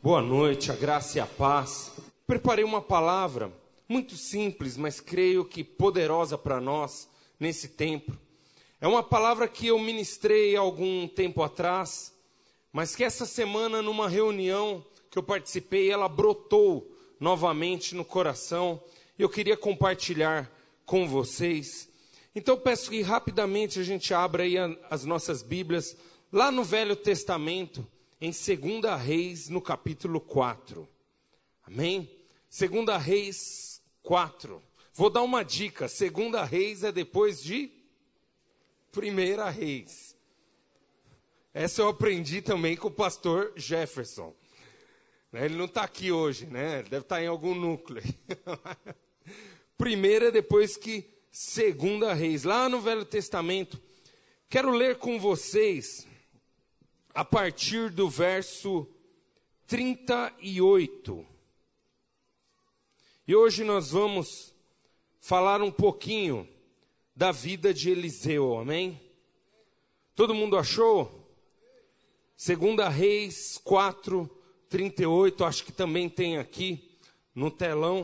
Boa noite, a graça e a paz. Preparei uma palavra muito simples, mas creio que poderosa para nós nesse tempo. É uma palavra que eu ministrei algum tempo atrás, mas que essa semana, numa reunião que eu participei, ela brotou novamente no coração e eu queria compartilhar com vocês. Então peço que rapidamente a gente abra aí as nossas Bíblias lá no Velho Testamento, em 2 Reis, no capítulo 4. Amém? 2 Reis 4. Vou dar uma dica. 2 Reis é depois de 1 Reis. Essa eu aprendi também com o pastor Jefferson. Ele não está aqui hoje, né? Ele deve estar em algum núcleo. Primeira é depois que 2 Reis. Lá no Velho Testamento. Quero ler com vocês a partir do verso 38. E hoje nós vamos falar um pouquinho da vida de Eliseu, amém? Todo mundo achou? 2 Reis 4, 38, acho que também tem aqui no telão.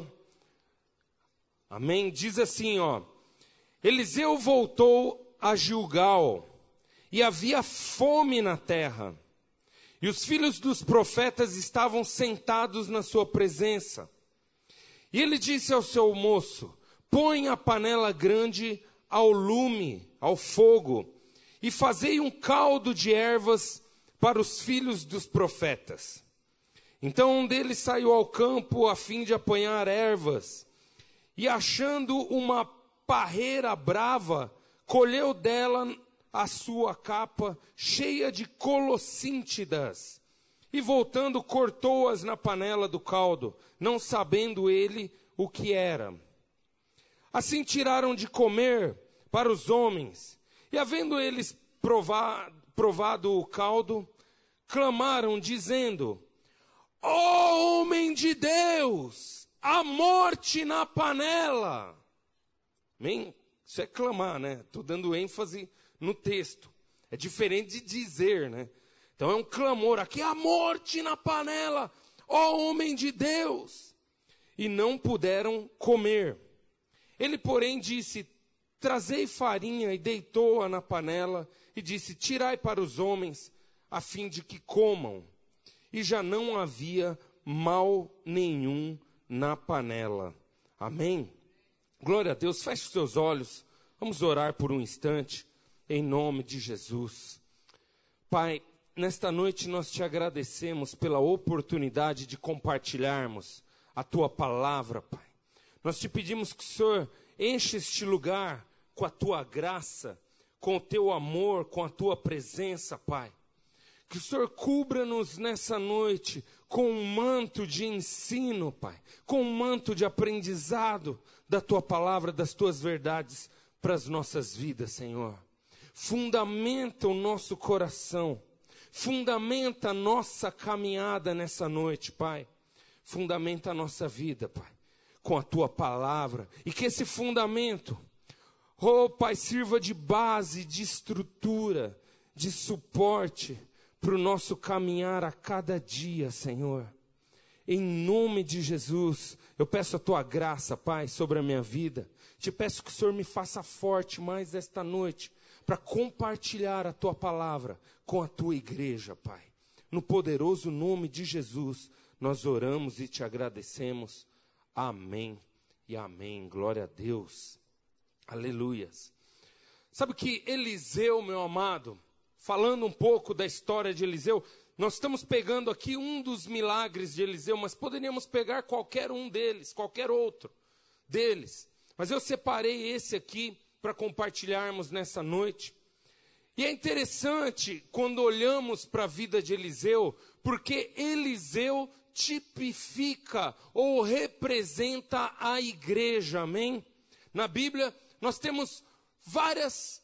Amém? Diz assim, ó. Eliseu voltou a Gilgal, e havia fome na terra, e os filhos dos profetas estavam sentados na sua presença. E ele disse ao seu moço: põe a panela grande ao lume, ao fogo, e fazei um caldo de ervas para os filhos dos profetas. Então um deles saiu ao campo a fim de apanhar ervas, e achando uma parreira brava, colheu dela a sua capa cheia de colossíntidas, e voltando cortou-as na panela do caldo, não sabendo ele o que era. Assim tiraram de comer para os homens, e havendo eles provado o caldo, clamaram dizendo: ó homem de Deus, a morte na panela. Amém? Isso é clamar, né? Estou dando ênfase no texto. É diferente de dizer, né? Então é um clamor. Aqui a morte na panela, ó homem de Deus. E não puderam comer. Ele, porém, disse: trazei farinha, e deitou-a na panela, e disse: tirai para os homens, a fim de que comam. E já não havia mal nenhum na panela. Amém? Glória a Deus. Feche os seus olhos. Vamos orar por um instante. Em nome de Jesus. Pai, nesta noite nós te agradecemos pela oportunidade de compartilharmos a tua palavra, Pai. Nós te pedimos que o Senhor enche este lugar com a tua graça, com o teu amor, com a tua presença, Pai. Que o Senhor cubra-nos nessa noite com um manto de ensino, Pai, com um manto de aprendizado da tua palavra, das tuas verdades para as nossas vidas, Senhor. Fundamenta o nosso coração, fundamenta a nossa caminhada nessa noite, Pai. Fundamenta a nossa vida, Pai, com a tua palavra. E que esse fundamento, oh Pai, sirva de base, de estrutura, de suporte para o nosso caminhar a cada dia, Senhor. Em nome de Jesus, eu peço a tua graça, Pai, sobre a minha vida. Te peço que o Senhor me faça forte mais esta noite, para compartilhar a tua palavra com a tua igreja, Pai. No poderoso nome de Jesus, nós oramos e te agradecemos. Amém e amém. Glória a Deus. Aleluias. Sabe que Eliseu, meu amado, falando um pouco da história de Eliseu, nós estamos pegando aqui um dos milagres de Eliseu, mas poderíamos pegar qualquer um deles, qualquer outro deles. Mas eu separei esse aqui para compartilharmos nessa noite. E é interessante quando olhamos para a vida de Eliseu, porque Eliseu tipifica ou representa a igreja, amém? Na Bíblia nós temos várias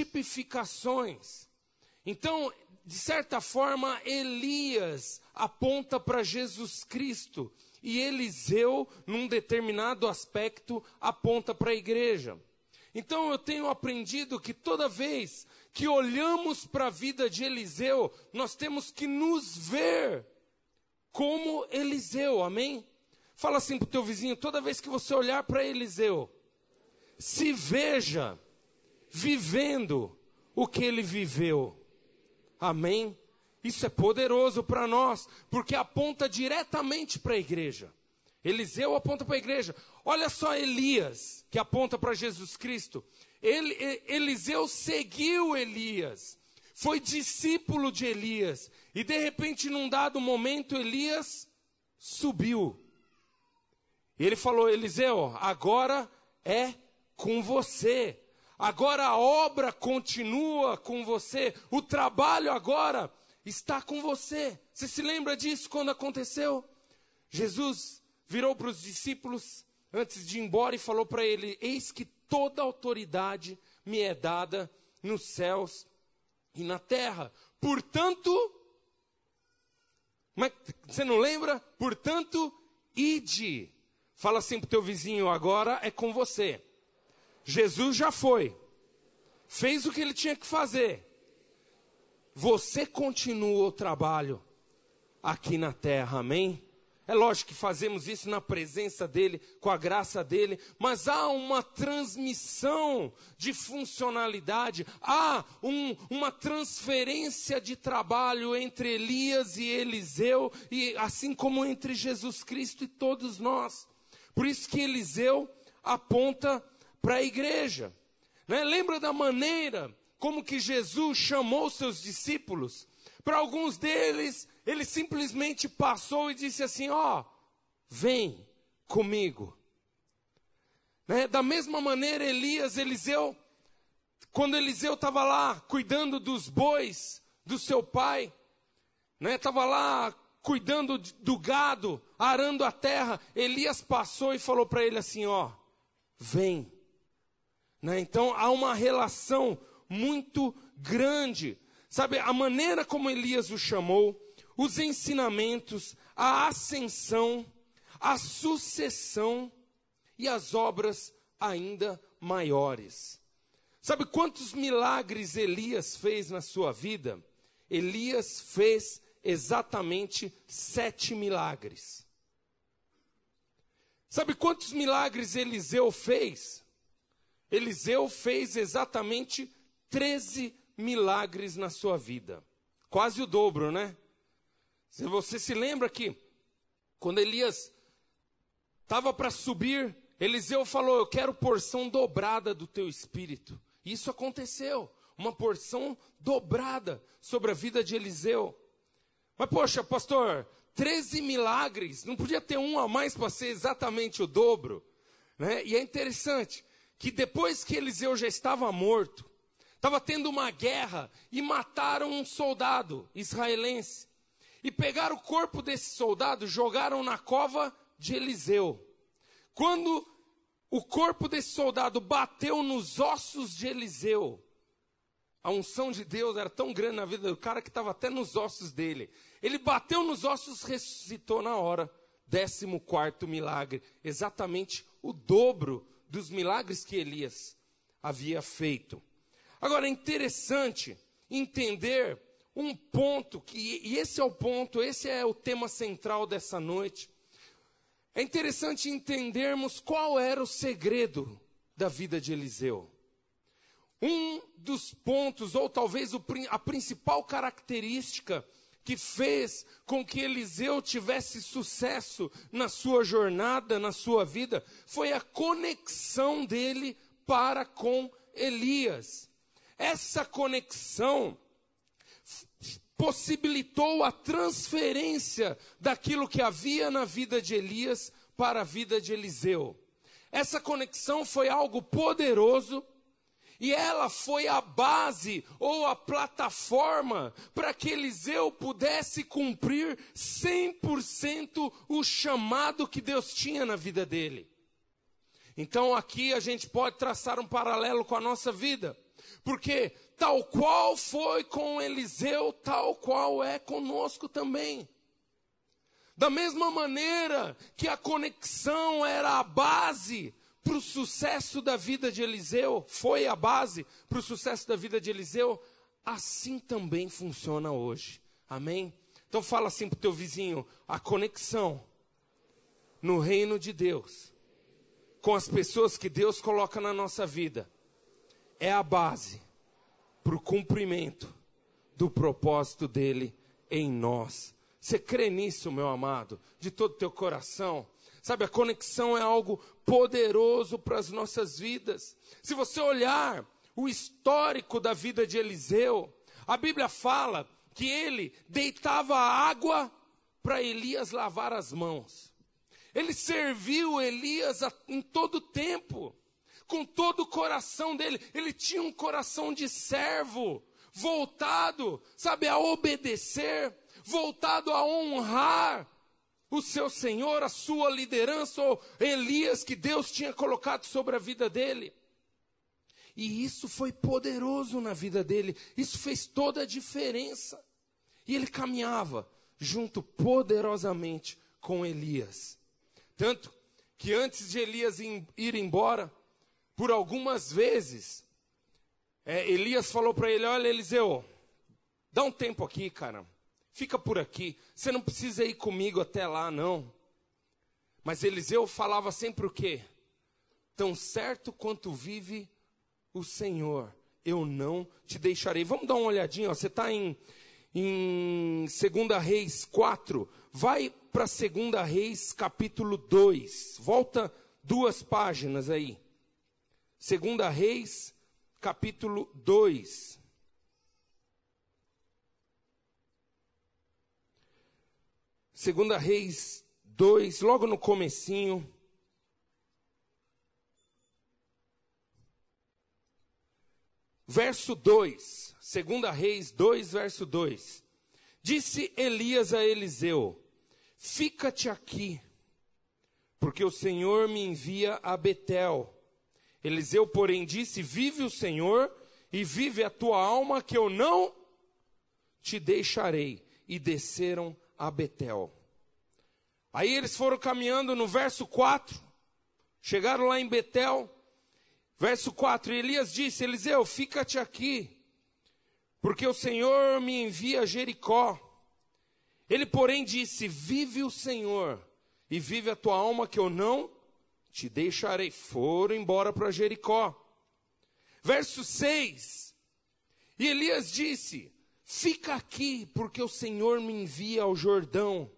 tipificações. Então, de certa forma, Elias aponta para Jesus Cristo, e Eliseu, num determinado aspecto, aponta para a igreja. Então eu tenho aprendido que toda vez que olhamos para a vida de Eliseu, nós temos que nos ver como Eliseu, amém? Fala assim para o teu vizinho, toda vez que você olhar para Eliseu, se veja vivendo o que ele viveu, amém? Isso é poderoso para nós, porque aponta diretamente para a igreja. Eliseu aponta para a igreja. Olha só Elias, que aponta para Jesus Cristo. Eliseu seguiu Elias, foi discípulo de Elias. E de repente, num dado momento, Elias subiu. E ele falou, Eliseu, agora é com você. Agora a obra continua com você. O trabalho agora está com você. Você se lembra disso quando aconteceu? Jesus virou para os discípulos antes de ir embora e falou para ele, eis que toda autoridade me é dada nos céus e na terra. Portanto, mas você não lembra? Portanto, ide. Fala assim para o teu vizinho, agora é com você. Jesus já foi. Fez o que ele tinha que fazer. Você continua o trabalho aqui na terra, amém? É lógico que fazemos isso na presença dele, com a graça dele, mas há uma transmissão de funcionalidade, há uma transferência de trabalho entre Elias e Eliseu, e assim como entre Jesus Cristo e todos nós. Por isso que Eliseu aponta para a igreja. Né? Lembra da maneira como que Jesus chamou seus discípulos? Para alguns deles, ele simplesmente passou e disse assim, vem comigo. Né? Da mesma maneira, Eliseu, quando Eliseu estava lá cuidando dos bois do seu pai, estava lá cuidando do gado, arando a terra, Elias passou e falou para ele assim, vem. Né? Então há uma relação muito grande. Sabe, a maneira como Elias o chamou, os ensinamentos, a ascensão, a sucessão e as obras ainda maiores. Sabe quantos milagres Elias fez na sua vida? Elias fez exatamente 7 milagres. Sabe quantos milagres Eliseu fez? Eliseu fez exatamente 13 milagres na sua vida. Quase o dobro, né? Você se lembra que quando Elias estava para subir, Eliseu falou, eu quero porção dobrada do teu espírito. Isso aconteceu, uma porção dobrada sobre a vida de Eliseu. Mas poxa, pastor, 13 milagres, não podia ter um a mais para ser exatamente o dobro? Né? E é interessante que depois que Eliseu já estava morto, estava tendo uma guerra e mataram um soldado israelense. E pegaram o corpo desse soldado, jogaram na cova de Eliseu. Quando o corpo desse soldado bateu nos ossos de Eliseu, a unção de Deus era tão grande na vida do cara que estava até nos ossos dele. Ele bateu nos ossos, ressuscitou na hora. 14º milagre, exatamente o dobro dos milagres que Elias havia feito. Agora é interessante entender um ponto, e esse é o ponto, esse é o tema central dessa noite. É interessante entendermos qual era o segredo da vida de Eliseu. Um dos pontos, ou talvez a principal característica que fez com que Eliseu tivesse sucesso na sua jornada, na sua vida, foi a conexão dele para com Elias. Essa conexão possibilitou a transferência daquilo que havia na vida de Elias para a vida de Eliseu. Essa conexão foi algo poderoso e ela foi a base ou a plataforma para que Eliseu pudesse cumprir 100% o chamado que Deus tinha na vida dele. Então aqui a gente pode traçar um paralelo com a nossa vida. Porque tal qual foi com Eliseu, tal qual é conosco também. Da mesma maneira que a conexão era a base para o sucesso da vida de Eliseu, foi a base para o sucesso da vida de Eliseu, assim também funciona hoje. Amém? Então fala assim para o teu vizinho, a conexão no reino de Deus, com as pessoas que Deus coloca na nossa vida, é a base para o cumprimento do propósito dele em nós. Você crê nisso, meu amado, de todo o teu coração? Sabe, a conexão é algo poderoso para as nossas vidas. Se você olhar o histórico da vida de Eliseu, a Bíblia fala que ele deitava água para Elias lavar as mãos. Ele serviu Elias em todo tempo, com todo o coração dele. Ele tinha um coração de servo, voltado, sabe, a obedecer, voltado a honrar o seu Senhor, a sua liderança, ou Elias que Deus tinha colocado sobre a vida dele. E isso foi poderoso na vida dele, isso fez toda a diferença. E ele caminhava junto poderosamente com Elias. Tanto que antes de Elias ir embora, por algumas vezes, Elias falou para ele, olha Eliseu, dá um tempo aqui, cara. Fica por aqui, você não precisa ir comigo até lá, não. Mas Eliseu falava sempre o quê? Tão certo quanto vive o Senhor, eu não te deixarei. Vamos dar uma olhadinha, ó. Você está em 2 Reis 4, vai para 2 Reis capítulo 2, volta 2 páginas aí. 2 Reis capítulo 2. Segunda Reis 2, logo no comecinho. Verso 2, 2 Reis 2, verso 2. Disse Elias a Eliseu, fica-te aqui, porque o Senhor me envia a Betel. Eliseu, porém, disse, vive o Senhor e vive a tua alma, que eu não te deixarei. E desceram a Betel. Aí eles foram caminhando no verso 4, chegaram lá em Betel, verso 4, e Elias disse, Eliseu, fica-te aqui, porque o Senhor me envia a Jericó. Ele, porém, disse, vive o Senhor, e vive a tua alma, que eu não te deixarei. Foram embora para Jericó. Verso 6, e Elias disse, fica aqui, porque o Senhor me envia ao Jordão.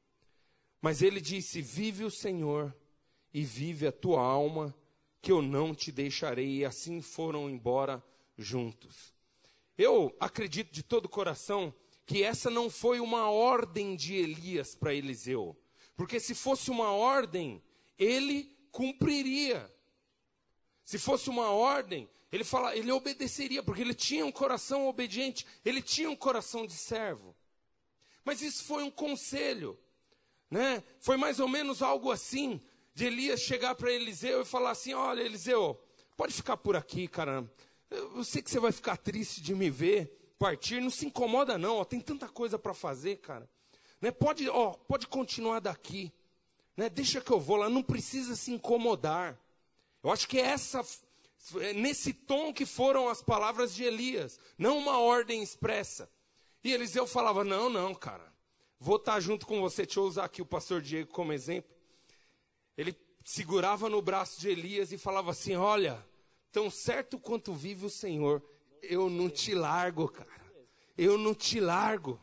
Mas ele disse, vive o Senhor, e vive a tua alma, que eu não te deixarei. E assim foram embora juntos. Eu acredito de todo o coração que essa não foi uma ordem de Elias para Eliseu. Porque se fosse uma ordem, ele cumpriria. Se fosse uma ordem, ele obedeceria, porque ele tinha um coração obediente, ele tinha um coração de servo. Mas isso foi um conselho, né? Foi mais ou menos algo assim, de Elias chegar para Eliseu e falar assim, olha Eliseu, pode ficar por aqui, cara, eu sei que você vai ficar triste de me ver partir, não se incomoda não, ó, tem tanta coisa para fazer, cara, né? Pode continuar daqui, né? Deixa que eu vou lá, não precisa se incomodar. Eu acho que nesse tom que foram as palavras de Elias, não uma ordem expressa. E Eliseu falava, não, cara, vou estar junto com você. Deixa eu usar aqui o pastor Diego como exemplo. Ele segurava no braço de Elias e falava assim, olha, tão certo quanto vive o Senhor, eu não te largo, cara, eu não te largo.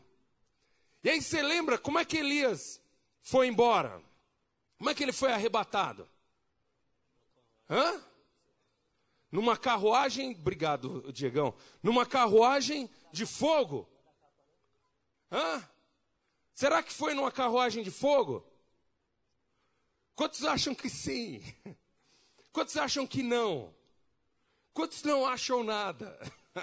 E aí você lembra como é que Elias foi embora? Como é que ele foi arrebatado? Numa carruagem, obrigado, Diegão, numa carruagem de fogo. Será que foi numa carruagem de fogo? Quantos acham que sim? Quantos acham que não? Quantos não acham nada?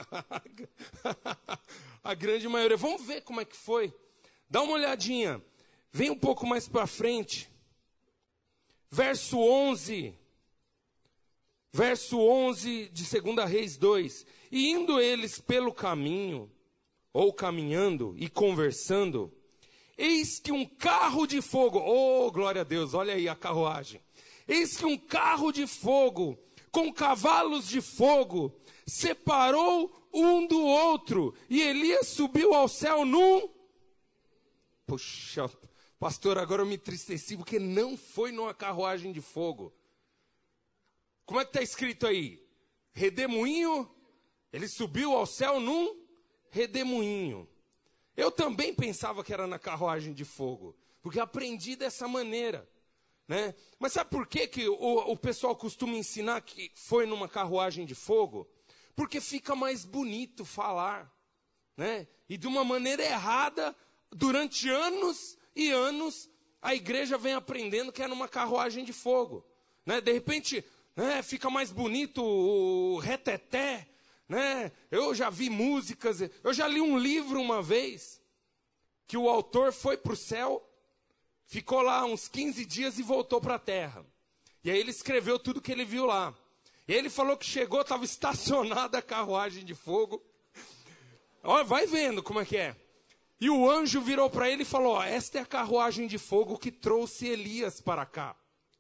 A grande maioria. Vamos ver como é que foi. Dá uma olhadinha. Vem um pouco mais para frente. Verso 11. Verso 11 de 2 Reis 2. E indo eles pelo caminho, ou caminhando e conversando, eis que um carro de fogo, oh glória a Deus, olha aí a carruagem. Eis que um carro de fogo, com cavalos de fogo, separou um do outro, e Elias subiu ao céu num Poxa, pastor, agora eu me entristeci porque não foi numa carruagem de fogo. Como é que está escrito aí? Redemoinho, ele subiu ao céu num redemoinho. Eu também pensava que era na carruagem de fogo, porque aprendi dessa maneira, né? Mas sabe por que o pessoal costuma ensinar que foi numa carruagem de fogo? Porque fica mais bonito falar, né? E de uma maneira errada, durante anos e anos, a igreja vem aprendendo que é numa carruagem de fogo, né? De repente, né, fica mais bonito o reteté, né? Eu já vi músicas, eu já li um livro uma vez, que o autor foi para o céu, ficou lá uns 15 dias e voltou para a terra. E aí ele escreveu tudo que ele viu lá. E ele falou que chegou, estava estacionada a carruagem de fogo. Olha, vai vendo como é que é. E o anjo virou para ele e falou, ó, esta é a carruagem de fogo que trouxe Elias para cá.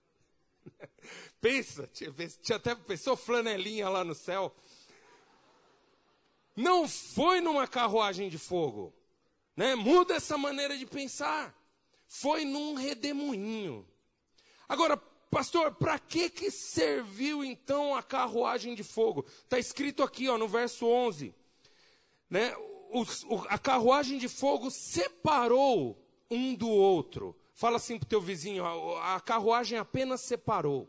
Pensa, tinha até pessoa flanelinha lá no céu. Não foi numa carruagem de fogo, né? Muda essa maneira de pensar. Foi num redemoinho. Agora, pastor, para que serviu então a carruagem de fogo? Está escrito aqui, ó, no verso 11. Né? A carruagem de fogo separou um do outro. Fala assim para o teu vizinho, a carruagem apenas separou.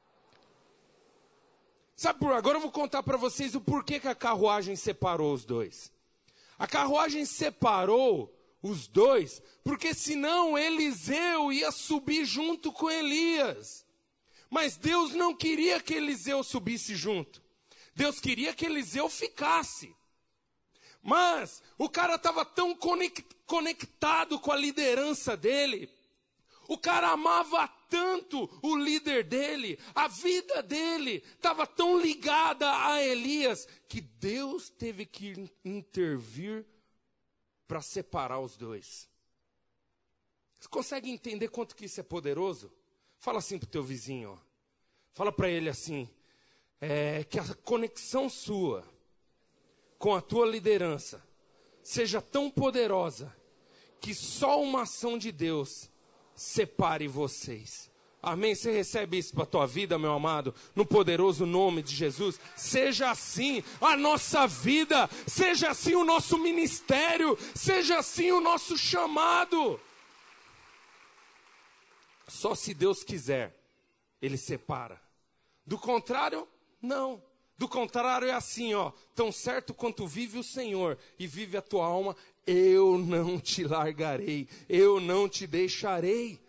Sabe, agora eu vou contar para vocês o porquê que a carruagem separou os dois. A carruagem separou os dois, porque senão Eliseu ia subir junto com Elias. Mas Deus não queria que Eliseu subisse junto. Deus queria que Eliseu ficasse. Mas o cara estava tão conectado com a liderança dele. O cara amava tanto o líder dele, a vida dele estava tão ligada a Elias, que Deus teve que intervir para separar os dois. Você consegue entender quanto que isso é poderoso? Fala assim para o teu vizinho, ó. Fala para ele assim, que a conexão sua com a tua liderança seja tão poderosa, que só uma ação de Deus separe vocês. Amém? Você recebe isso para a tua vida, meu amado? No poderoso nome de Jesus. Seja assim a nossa vida. Seja assim o nosso ministério. Seja assim o nosso chamado. Só se Deus quiser, Ele separa. Do contrário, não. Do contrário é assim, ó. Tão certo quanto vive o Senhor e vive a tua alma, eu não te largarei, eu não te deixarei.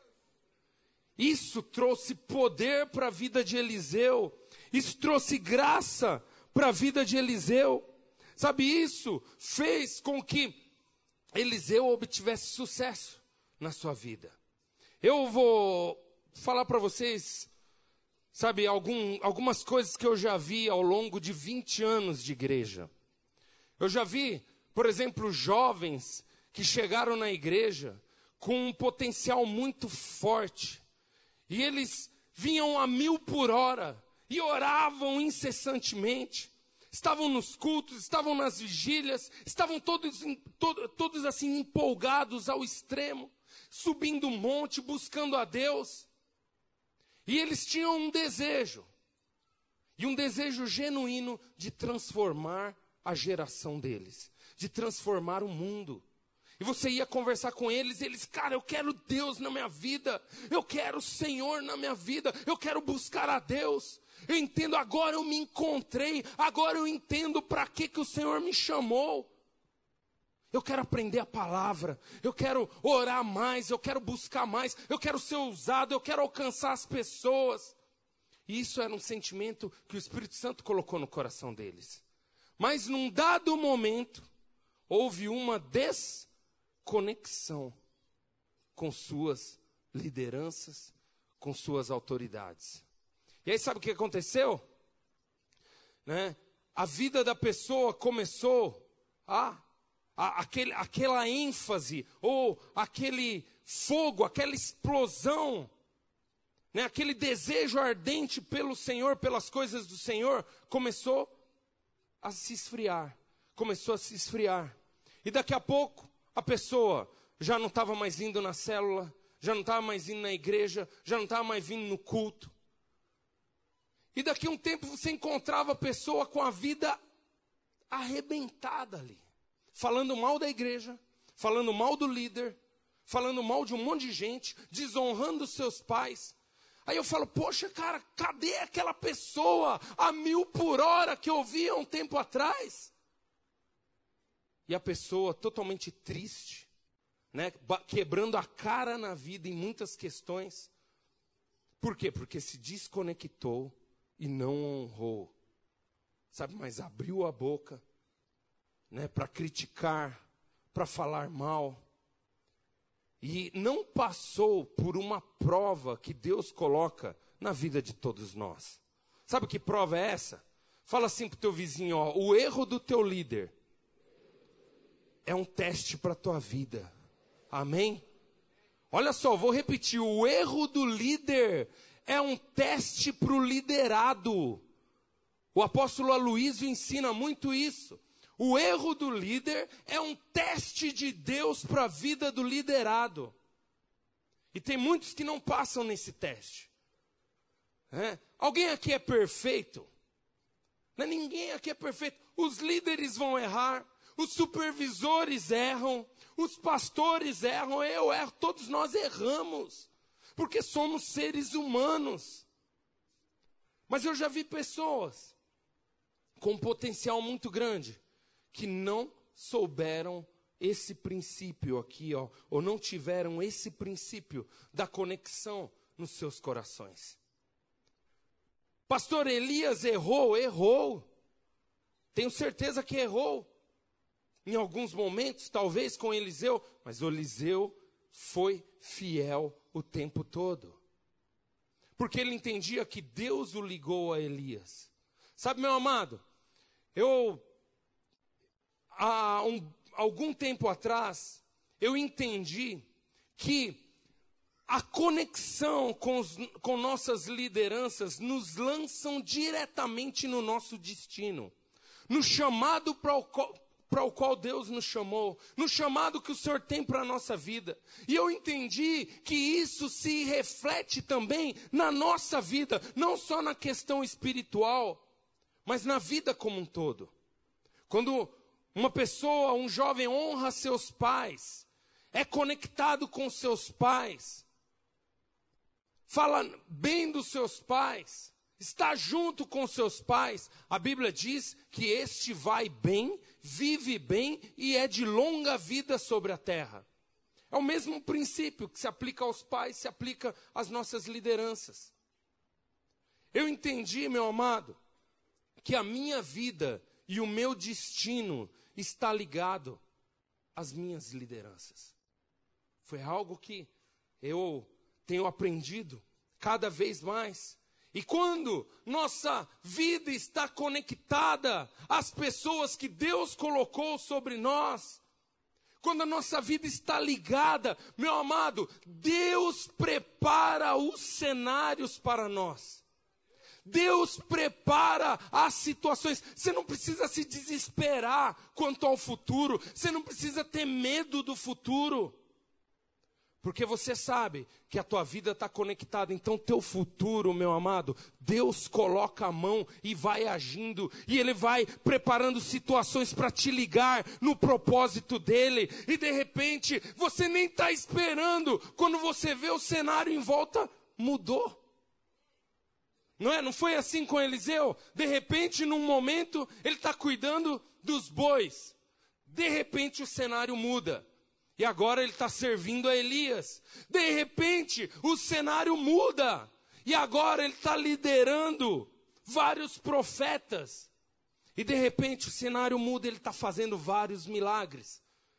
Isso trouxe poder para a vida de Eliseu. Isso trouxe graça para a vida de Eliseu. Sabe, isso fez com que Eliseu obtivesse sucesso na sua vida. Eu vou falar para vocês, sabe, algumas coisas que eu já vi ao longo de 20 anos de igreja. Eu já vi, por exemplo, jovens que chegaram na igreja com um potencial muito forte. E eles vinham a 1000 por hora e oravam incessantemente. Estavam nos cultos, estavam nas vigílias, estavam todos assim empolgados ao extremo, subindo um monte, buscando a Deus. E eles tinham um desejo, e um desejo genuíno de transformar a geração deles, de transformar o mundo. E você ia conversar com eles, e eles, cara, eu quero Deus na minha vida, eu quero o Senhor na minha vida, eu quero buscar a Deus. Eu entendo, agora eu me encontrei, agora eu entendo para que o Senhor me chamou. Eu quero aprender a palavra, eu quero orar mais, eu quero buscar mais, eu quero ser usado, eu quero alcançar as pessoas. E isso era um sentimento que o Espírito Santo colocou no coração deles. Mas num dado momento, houve uma desconexão com suas lideranças, com suas autoridades. E aí sabe o que aconteceu? Né? A vida da pessoa começou aquela ênfase, ou aquele fogo, aquela explosão, né? Aquele desejo ardente pelo Senhor, pelas coisas do Senhor, começou a se esfriar. E daqui a pouco, a pessoa já não estava mais indo na célula, já não estava mais indo na igreja, já não estava mais vindo no culto. E daqui a um tempo você encontrava a pessoa com a vida arrebentada ali, falando mal da igreja, falando mal do líder, falando mal de um monte de gente, desonrando os seus pais. Aí eu falo, poxa, cara, cadê aquela pessoa a 1000 por hora que eu via um tempo atrás? E a pessoa totalmente triste, né, quebrando a cara na vida em muitas questões. Por quê? Porque se desconectou e não honrou. Sabe, mas abriu a boca, né, para criticar, para falar mal. E não passou por uma prova que Deus coloca na vida de todos nós. Sabe que prova é essa? Fala assim pro teu vizinho, ó, o erro do teu líder é um teste para a tua vida. Amém? Olha só, vou repetir, o erro do líder é um teste para o liderado. O apóstolo Aloísio ensina muito isso. O erro do líder é um teste de Deus para a vida do liderado. E tem muitos que não passam nesse teste. Alguém aqui é perfeito? Não, ninguém aqui é perfeito. Os líderes vão errar, os supervisores erram, os pastores erram, eu erro, todos nós erramos. Porque somos seres humanos. Mas eu já vi pessoas com potencial muito grande que não souberam esse princípio aqui, ó, ou não tiveram esse princípio da conexão nos seus corações. Pastor Elias errou. Tenho certeza que errou. Em alguns momentos, talvez com Eliseu, mas o Eliseu foi fiel o tempo todo. Porque ele entendia que Deus o ligou a Elias. Sabe, meu amado, há algum tempo atrás, eu entendi que a conexão com nossas lideranças nos lançam diretamente no nosso destino, no chamado para o qual Deus nos chamou, no chamado que o Senhor tem para a nossa vida. E eu entendi que isso se reflete também na nossa vida, não só na questão espiritual, mas na vida como um todo. Quando uma pessoa, um jovem honra seus pais, é conectado com seus pais, fala bem dos seus pais, está junto com seus pais, a Bíblia diz que este vai bem, vive bem e é de longa vida sobre a terra. É o mesmo princípio que se aplica aos pais, se aplica às nossas lideranças. Eu entendi, meu amado, que a minha vida e o meu destino está ligado às minhas lideranças. Foi algo que eu tenho aprendido cada vez mais. E quando nossa vida está conectada às pessoas que Deus colocou sobre nós, quando a nossa vida está ligada, meu amado, Deus prepara os cenários para nós. Deus prepara as situações. Você não precisa se desesperar quanto ao futuro. Você não precisa ter medo do futuro. Porque você sabe que a tua vida está conectada. Então teu futuro, meu amado, Deus coloca a mão e vai agindo. E Ele vai preparando situações para te ligar no propósito dEle. E de repente, você nem está esperando. Quando você vê o cenário em volta, mudou. Não é? Não foi assim com Eliseu? De repente, num momento, ele está cuidando dos bois. De repente, o cenário muda. E agora ele está servindo a Elias. De repente, o cenário muda. E agora ele está liderando vários profetas. E de repente, o cenário muda, ele está fazendo vários milagres.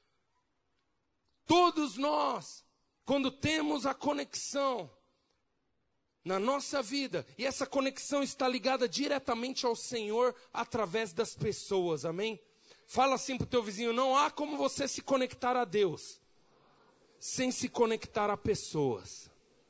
Todos nós, quando temos a conexão na nossa vida, e essa conexão está ligada diretamente ao Senhor através das pessoas, amém? Fala assim para o teu vizinho, não há como você se conectar a Deus sem se conectar a pessoas.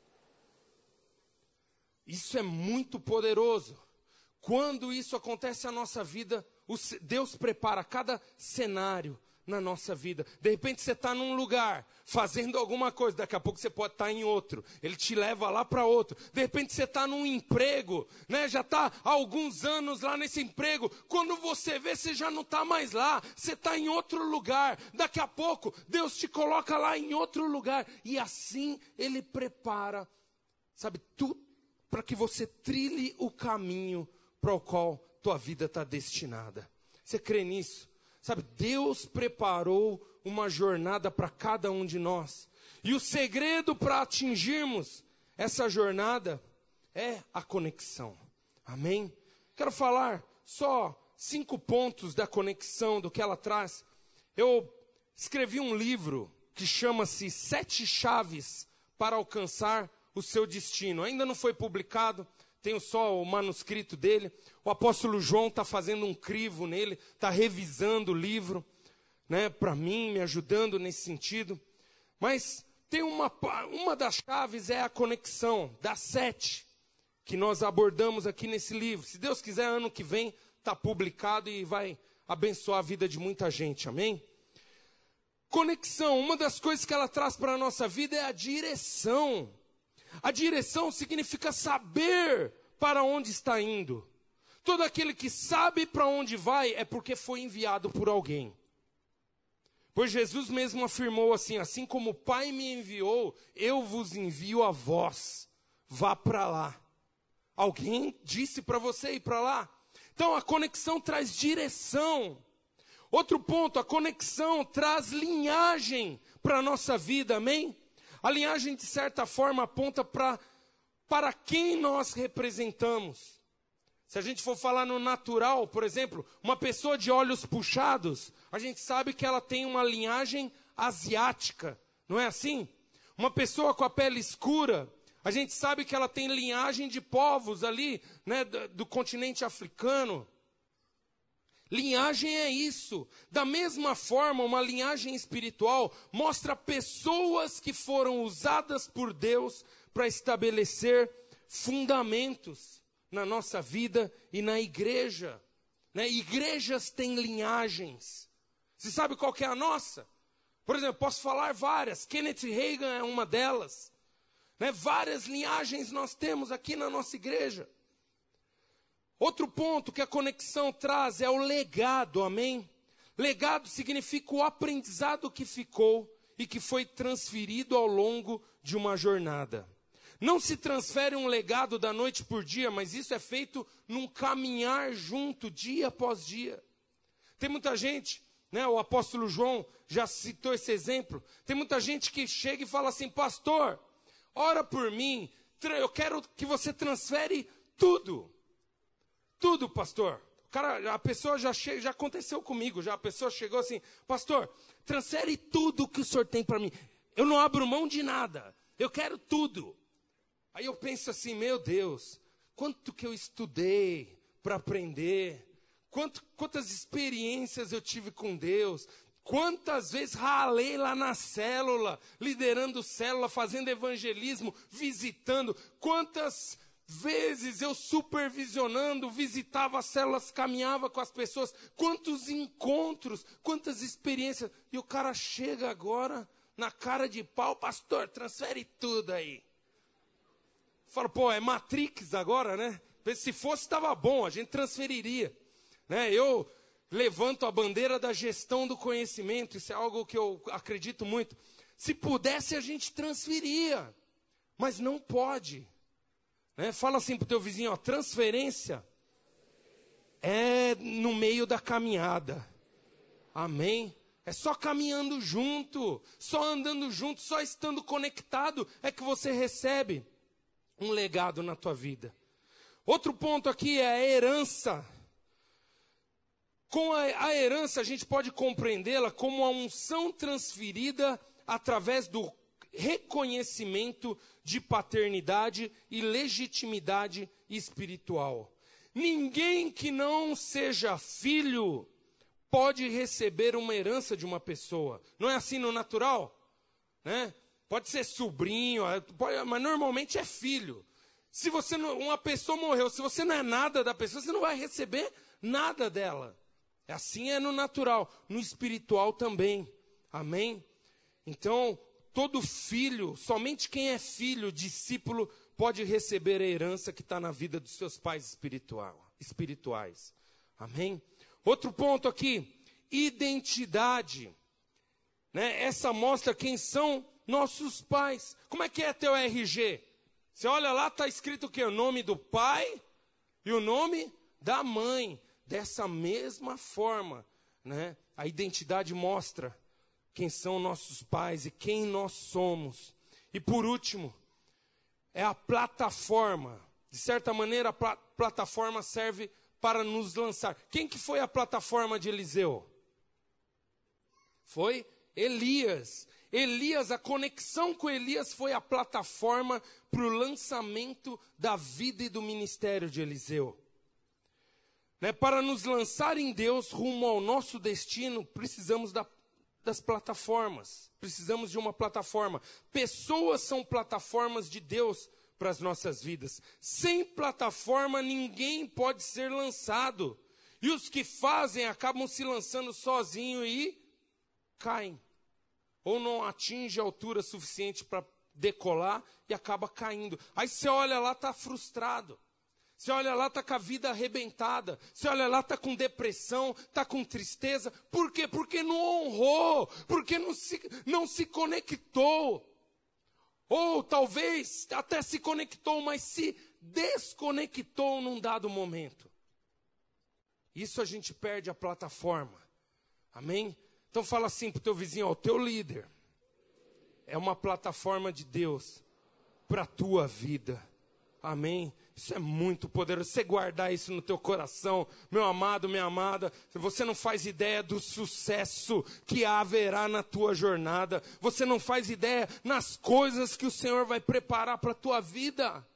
Isso é muito poderoso. Quando isso acontece na nossa vida, Deus prepara cada cenário na nossa vida. De repente você está num lugar, fazendo alguma coisa, daqui a pouco você pode estar em outro, ele te leva lá para outro. De repente você está num emprego, né? Já está há alguns anos lá nesse emprego, quando você vê, você já não está mais lá, você está em outro lugar. Daqui a pouco Deus te coloca lá em outro lugar, e assim Ele prepara, sabe, tudo para que você trilhe o caminho para o qual tua vida está destinada. Você crê nisso? Sabe, Deus preparou uma jornada para cada um de nós. E o segredo para atingirmos essa jornada é a conexão. Amém? Quero falar só 5 pontos da conexão, do que ela traz. Eu escrevi um livro que chama-se 7 Chaves para Alcançar o Seu Destino. Ainda não foi publicado, tenho só o manuscrito dele. O apóstolo João está fazendo um crivo nele, está revisando o livro, né, para mim, me ajudando nesse sentido. Mas tem uma das chaves é a conexão, das 7, que nós abordamos aqui nesse livro. Se Deus quiser, ano que vem está publicado e vai abençoar a vida de muita gente, amém? Conexão, uma das coisas que ela traz para a nossa vida é a direção. A direção significa saber para onde está indo. Todo aquele que sabe para onde vai é porque foi enviado por alguém. Pois Jesus mesmo afirmou assim: assim como o Pai me enviou, eu vos envio a vós. Vá para lá. Alguém disse para você ir para lá. Então a conexão traz direção. Outro ponto, a conexão traz linhagem para a nossa vida, amém? A linhagem, de certa forma, aponta para quem nós representamos. Se a gente for falar no natural, por exemplo, uma pessoa de olhos puxados, a gente sabe que ela tem uma linhagem asiática, não é assim? Uma pessoa com a pele escura, a gente sabe que ela tem linhagem de povos ali, né, do continente africano. Linhagem é isso. Da mesma forma, uma linhagem espiritual mostra pessoas que foram usadas por Deus para estabelecer fundamentos na nossa vida e na igreja. Né? Igrejas têm linhagens. Você sabe qual que é a nossa? Por exemplo, posso falar várias. Kenneth Hagin é uma delas. Né? Várias linhagens nós temos aqui na nossa igreja. Outro ponto que a conexão traz é o legado, amém? Legado significa o aprendizado que ficou e que foi transferido ao longo de uma jornada. Não se transfere um legado da noite por dia, mas isso é feito num caminhar junto, dia após dia. Tem muita gente, né, o apóstolo João já citou esse exemplo, tem muita gente que chega e fala assim: pastor, ora por mim, eu quero que você transfere tudo. Tudo, pastor. A pessoa já aconteceu comigo, a pessoa chegou assim: pastor, transfere tudo que o senhor tem para mim. Eu não abro mão de nada, eu quero tudo. Aí eu penso assim: meu Deus, quanto que eu estudei para aprender, quantas experiências eu tive com Deus, quantas vezes ralei lá na célula, liderando célula, fazendo evangelismo, visitando, quantas vezes eu supervisionando, visitava as células, caminhava com as pessoas, quantos encontros, quantas experiências, e o cara chega agora, na cara de pau: pastor, transfere tudo aí. Fala, pô, é Matrix agora, né? Se fosse, estava bom, a gente transferiria. Né? Eu levanto a bandeira da gestão do conhecimento, isso é algo que eu acredito muito. Se pudesse, a gente transferia, mas não pode. Né? Fala assim para o teu vizinho: ó, transferência é no meio da caminhada. Amém? É só caminhando junto, só andando junto, só estando conectado é que você recebe um legado na tua vida. Outro ponto aqui é a herança. Com a herança a gente pode compreendê-la como a unção transferida através do reconhecimento de paternidade e legitimidade espiritual. Ninguém que não seja filho pode receber uma herança de uma pessoa. Não é assim no natural? Né? Pode ser sobrinho, mas normalmente é filho. Se você não, uma pessoa morreu, se você não é nada da pessoa, você não vai receber nada dela. Assim é no natural, no espiritual também. Amém? Então, todo filho, somente quem é filho, discípulo, pode receber a herança que está na vida dos seus pais espirituais. Amém? Outro ponto aqui, identidade. Né? Essa mostra quem são nossos pais. Como é que é teu RG? Você olha lá, está escrito o quê? O nome do pai e o nome da mãe. Dessa mesma forma, né? A identidade mostra quem são nossos pais e quem nós somos. E por último, é a plataforma. De certa maneira, a plataforma serve para nos lançar. Quem que foi a plataforma de Eliseu? Foi Elias. Elias, a conexão com Elias foi a plataforma para o lançamento da vida e do ministério de Eliseu. Né? Para nos lançar em Deus rumo ao nosso destino, precisamos das plataformas. Precisamos de uma plataforma. Pessoas são plataformas de Deus para as nossas vidas. Sem plataforma, ninguém pode ser lançado. E os que fazem acabam se lançando sozinhos e caem. Ou não atinge a altura suficiente para decolar e acaba caindo. Aí você olha lá, está frustrado. Você olha lá, está com a vida arrebentada. Você olha lá, está com depressão, está com tristeza. Por quê? Porque não honrou. Porque não se conectou. Ou talvez até se conectou, mas se desconectou num dado momento. Isso a gente perde a plataforma. Amém? Então fala assim para o teu vizinho, ó, o teu líder é uma plataforma de Deus para a tua vida. Amém? Isso é muito poderoso. Você guardar isso no teu coração, meu amado, minha amada, você não faz ideia do sucesso que haverá na tua jornada. Você não faz ideia nas coisas que o Senhor vai preparar para a tua vida.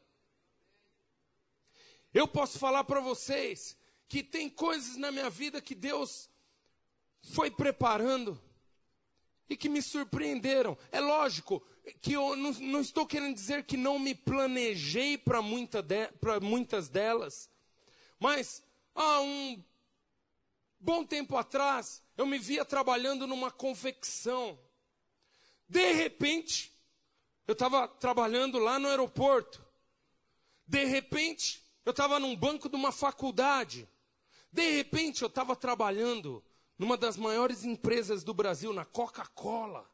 Eu posso falar para vocês que tem coisas na minha vida que Deus foi preparando e que me surpreenderam. É lógico que eu não estou querendo dizer que não me planejei para muitas delas, mas há um bom tempo atrás eu me via trabalhando numa confecção. De repente, eu estava trabalhando lá no aeroporto. De repente, eu estava num banco de uma faculdade. De repente, eu estava trabalhando numa das maiores empresas do Brasil, na Coca-Cola.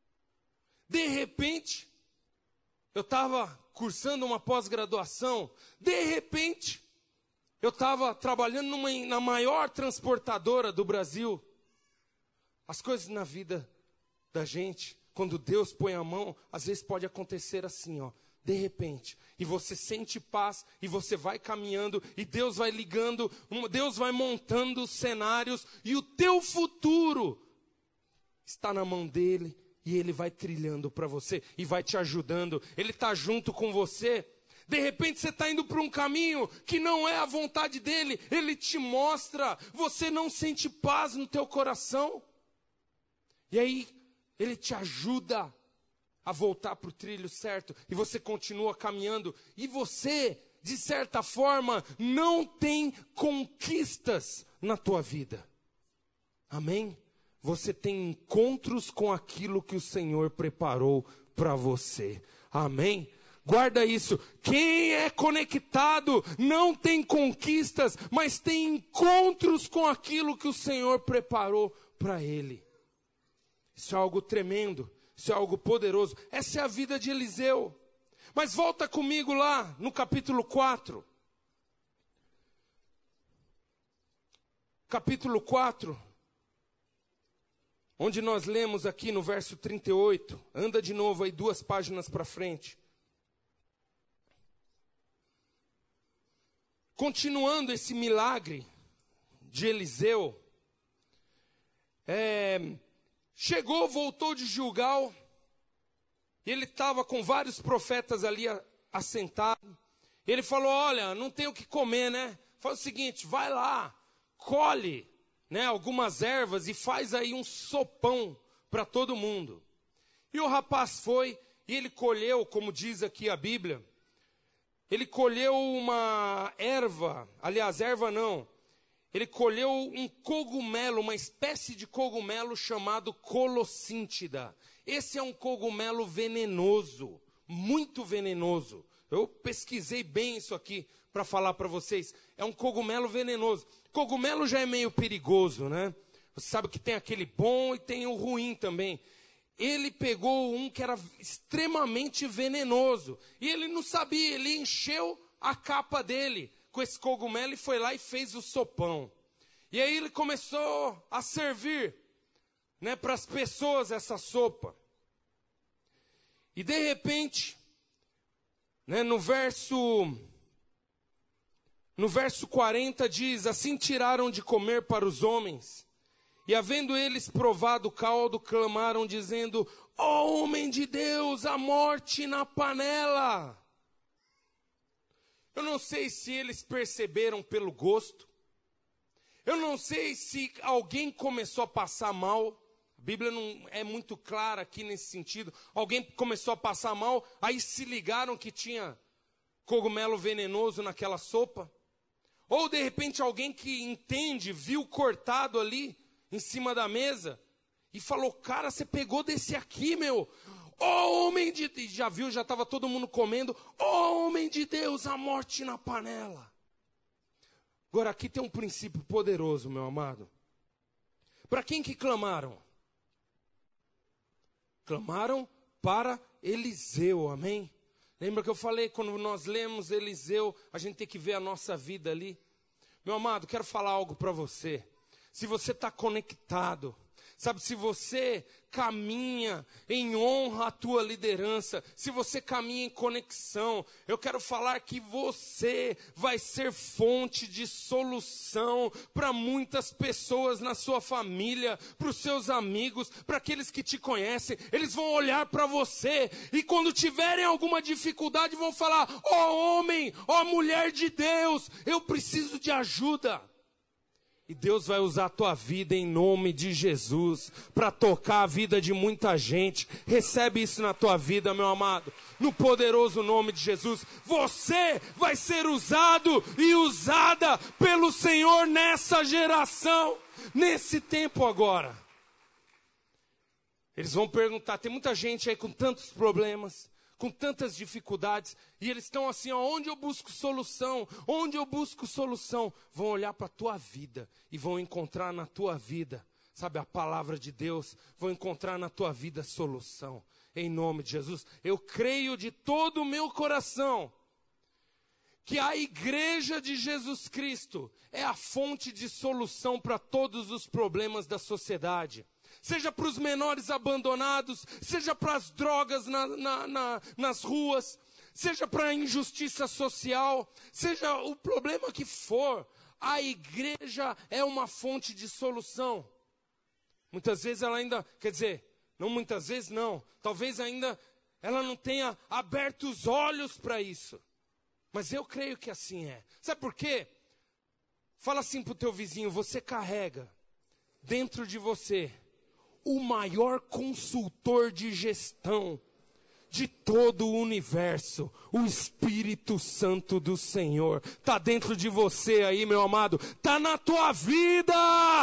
De repente, eu estava cursando uma pós-graduação. De repente, eu estava trabalhando na maior transportadora do Brasil. As coisas na vida da gente, quando Deus põe a mão, às vezes pode acontecer assim, ó. De repente, e você sente paz, e você vai caminhando, e Deus vai ligando, Deus vai montando cenários, e o teu futuro está na mão dele, e ele vai trilhando para você, e vai te ajudando, ele está junto com você. De repente você está indo para um caminho que não é a vontade dele, ele te mostra, você não sente paz no teu coração, e aí ele te ajuda a voltar para o trilho certo, e você continua caminhando, e você, de certa forma, não tem conquistas na tua vida. Amém? Você tem encontros com aquilo que o Senhor preparou para você. Amém? Guarda isso. Quem é conectado não tem conquistas, mas tem encontros com aquilo que o Senhor preparou para ele. Isso é algo tremendo. Isso é algo poderoso. Essa é a vida de Eliseu. Mas volta comigo lá no capítulo 4. Capítulo 4. Onde nós lemos aqui no verso 38. Anda de novo aí 2 páginas para frente. Continuando esse milagre de Eliseu. Voltou de Gilgal, e ele estava com vários profetas ali assentados. Ele falou, olha, não tem o que comer, né? Faz o seguinte, vai lá, colhe, né, algumas ervas e faz aí um sopão para todo mundo. E o rapaz foi, e ele colheu, como diz aqui a Bíblia, ele colheu uma erva, aliás, erva não, ele colheu um cogumelo, uma espécie de cogumelo chamado colossíntida. Esse é um cogumelo venenoso, muito venenoso. Eu pesquisei bem isso aqui para falar para vocês. É um cogumelo venenoso. Cogumelo já é meio perigoso, né? Você sabe que tem aquele bom e tem o ruim também. Ele pegou um que era extremamente venenoso. E ele não sabia, ele encheu a capa dele com esse cogumelo e foi lá e fez o sopão. E aí ele começou a servir, né, para as pessoas essa sopa. E de repente, né, no verso 40 diz: assim tiraram de comer para os homens. E havendo eles provado o caldo, clamaram dizendo: ó homem de Deus, a morte na panela. Eu não sei se eles perceberam pelo gosto. Eu não sei se alguém começou a passar mal. A Bíblia não é muito clara aqui nesse sentido. Alguém começou a passar mal, aí se ligaram que tinha cogumelo venenoso naquela sopa. Ou de repente alguém que entende, viu cortado ali em cima da mesa e falou: cara, você pegou desse aqui, meu. Ó homem de Deus, já viu, já estava todo mundo comendo. Ó homem de Deus, a morte na panela. Agora aqui tem um princípio poderoso, meu amado. Para quem que clamaram? Clamaram para Eliseu, amém? Lembra que eu falei, quando nós lemos Eliseu, a gente tem que ver a nossa vida ali. Meu amado, quero falar algo para você. Se você está conectado, sabe, se você caminha em honra à tua liderança, se você caminha em conexão, eu quero falar que você vai ser fonte de solução para muitas pessoas na sua família, para os seus amigos, para aqueles que te conhecem. Eles vão olhar para você e quando tiverem alguma dificuldade vão falar: ó homem, ó mulher de Deus, eu preciso de ajuda. E Deus vai usar a tua vida em nome de Jesus para tocar a vida de muita gente. Recebe isso na tua vida, meu amado. No poderoso nome de Jesus. Você vai ser usado e usada pelo Senhor nessa geração, nesse tempo agora. Eles vão perguntar, tem muita gente aí com tantos problemas, com tantas dificuldades, e eles estão assim: ó, onde eu busco solução? Onde eu busco solução? Vão olhar para a tua vida e vão encontrar na tua vida, sabe, a palavra de Deus, vão encontrar na tua vida solução, em nome de Jesus. Eu creio de todo o meu coração que a igreja de Jesus Cristo é a fonte de solução para todos os problemas da sociedade. Seja para os menores abandonados, seja para as drogas nas ruas, seja para a injustiça social, seja o problema que for, a igreja é uma fonte de solução. Muitas vezes ela ainda, quer dizer, não muitas vezes não, talvez ainda ela não tenha aberto os olhos para isso. Mas eu creio que assim é. Sabe por quê? Fala assim para o teu vizinho: você carrega dentro de você o maior consultor de gestão de todo o universo, o Espírito Santo do Senhor. Está dentro de você aí, meu amado. Está na tua vida.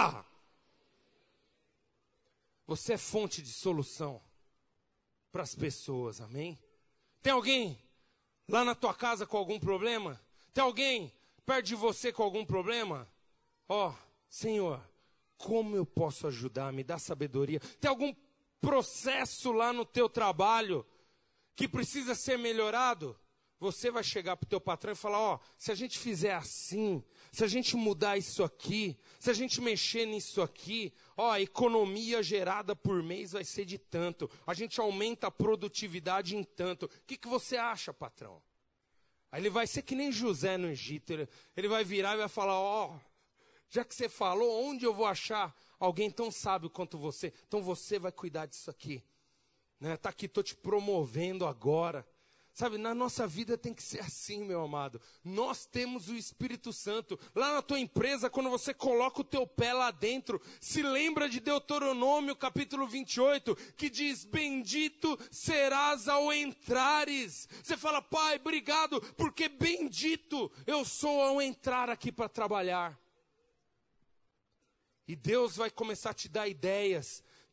Você é fonte de solução para as pessoas, amém? Tem alguém lá na tua casa com algum problema? Tem alguém perto de você com algum problema? Ó, Senhor, como eu posso ajudar? Me dá sabedoria. Tem algum processo lá no teu trabalho que precisa ser melhorado? Você vai chegar para o teu patrão e falar: ó, se a gente fizer assim, se a gente mudar isso aqui, se a gente mexer nisso aqui, ó, a economia gerada por mês vai ser de tanto. A gente aumenta a produtividade em tanto. O que você acha, patrão? Aí ele vai ser que nem José no Egito. Ele vai virar e vai falar: ó, já que você falou, onde eu vou achar alguém tão sábio quanto você? Então você vai cuidar disso aqui. Né? Tá aqui, estou te promovendo agora. Sabe, na nossa vida tem que ser assim, meu amado. Nós temos o Espírito Santo. Lá na tua empresa, quando você coloca o teu pé lá dentro, se lembra de Deuteronômio capítulo 28, que diz: bendito serás ao entrares. Você fala: pai, obrigado, porque bendito eu sou ao entrar aqui para trabalhar. E Deus vai começar a te dar ideias.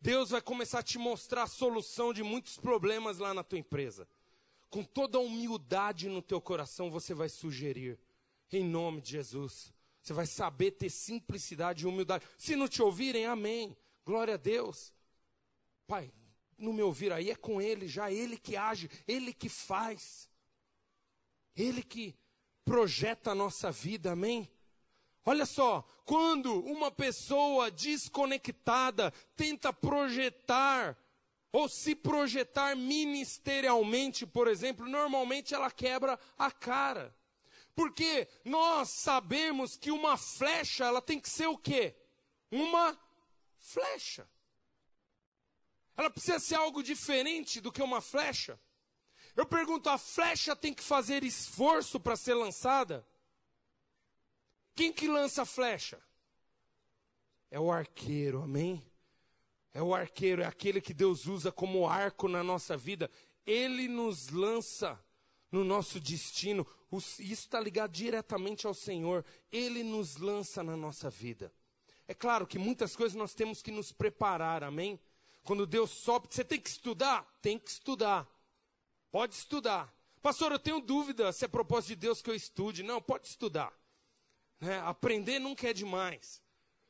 Deus vai começar a te mostrar a solução de muitos problemas lá na tua empresa. Com toda a humildade no teu coração, você vai sugerir, em nome de Jesus. Você vai saber ter simplicidade e humildade. Se não te ouvirem, amém. Glória a Deus. Pai, não me ouvir aí, é com Ele já. Ele que age, Ele que faz. Ele que projeta a nossa vida, amém? Olha só, quando uma pessoa desconectada tenta projetar, ou se projetar ministerialmente, por exemplo, normalmente ela quebra a cara. Porque nós sabemos que uma flecha, ela tem que ser o quê? Uma flecha. Ela precisa ser algo diferente do que uma flecha. Eu pergunto, a flecha tem que fazer esforço para ser lançada? Quem que lança a flecha? É o arqueiro, amém? É o arqueiro, é aquele que Deus usa como arco na nossa vida. Ele nos lança no nosso destino. Isso está ligado diretamente ao Senhor. Ele nos lança na nossa vida. É claro que muitas coisas nós temos que nos preparar, amém? Quando Deus sobe, você tem que estudar? Tem que estudar. Pode estudar. Pastor, eu tenho dúvida se é propósito de Deus que eu estude. Não, pode estudar. Aprender nunca é demais.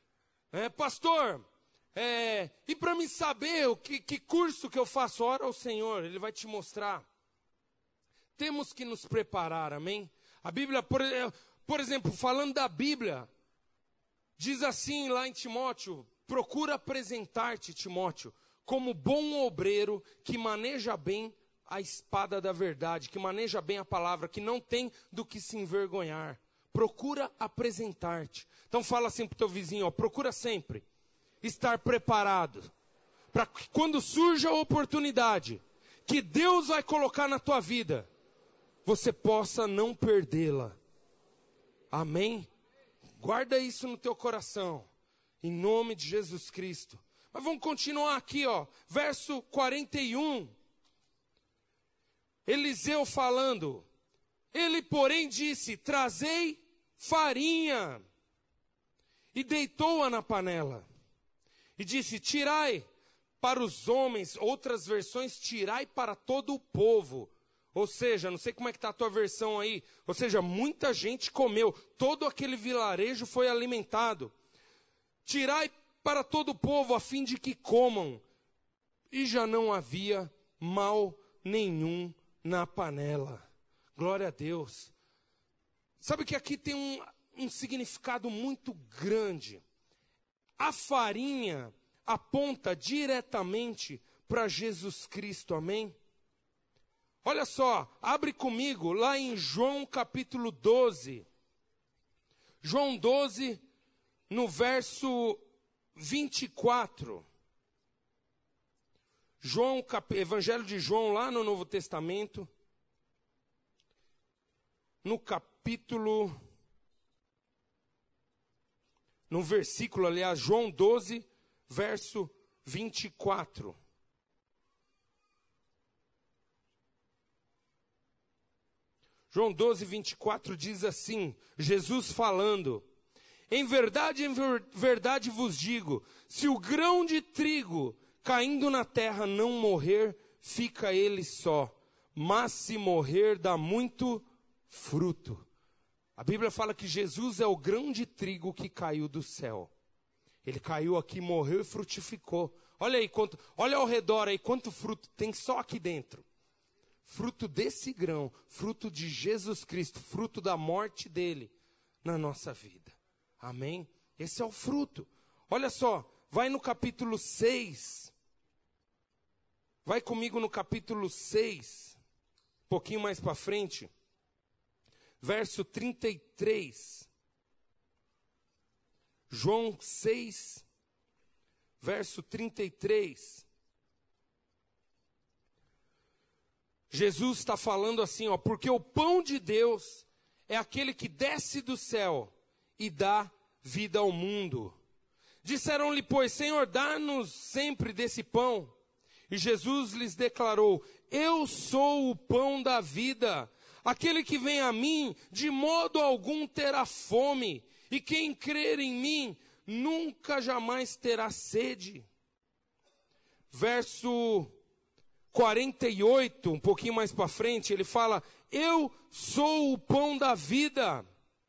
Pastor, e para me saber que curso que eu faço, ora ao Senhor, Ele vai te mostrar. Temos que nos preparar, amém? A Bíblia, por exemplo, falando da Bíblia, diz assim lá em Timóteo, procura apresentar-te, Timóteo, como bom obreiro que maneja bem a espada da verdade, que maneja bem a palavra, que não tem do que se envergonhar. Procura apresentar-te. Então fala assim para o teu vizinho, procura sempre estar preparado, para que quando surja a oportunidade que Deus vai colocar na tua vida, você possa não perdê-la. Amém? Guarda isso no teu coração, em nome de Jesus Cristo. Mas vamos continuar aqui, verso 41. Eliseu falando, ele porém disse, trazei farinha, e deitou-a na panela, e disse, tirai para os homens, outras versões, tirai para todo o povo. Ou seja, não sei como é que está a tua versão aí, ou seja, muita gente comeu, todo aquele vilarejo foi alimentado. Tirai para todo o povo, a fim de que comam. E já não havia mal nenhum na panela. Glória a Deus. Sabe que aqui tem um significado muito grande. A farinha aponta diretamente para Jesus Cristo, amém? Olha só, abre comigo lá em João capítulo 12. João 12, no verso 24. Evangelho de João, lá no Novo Testamento. No versículo, aliás, João 12, verso 24. João 12, 24 diz assim, Jesus falando, em verdade vos digo, se o grão de trigo caindo na terra não morrer, fica ele só, mas se morrer dá muito fruto. A Bíblia fala que Jesus é o grão de trigo que caiu do céu. Ele caiu aqui, morreu e frutificou. Olha aí, olha ao redor aí, quanto fruto tem só aqui dentro. Fruto desse grão, fruto de Jesus Cristo, fruto da morte dele na nossa vida. Amém? Esse é o fruto. Olha só, vai no capítulo 6. Vai comigo no capítulo 6, um pouquinho mais para frente. Verso 33. João 6, verso 33. Jesus está falando assim, porque o pão de Deus é aquele que desce do céu e dá vida ao mundo. Disseram-lhe, pois, Senhor, dá-nos sempre desse pão. E Jesus lhes declarou, eu sou o pão da vida. Aquele que vem a mim, de modo algum terá fome. E quem crer em mim, nunca jamais terá sede. verso 48, um pouquinho mais para frente, ele fala: eu sou o pão da vida.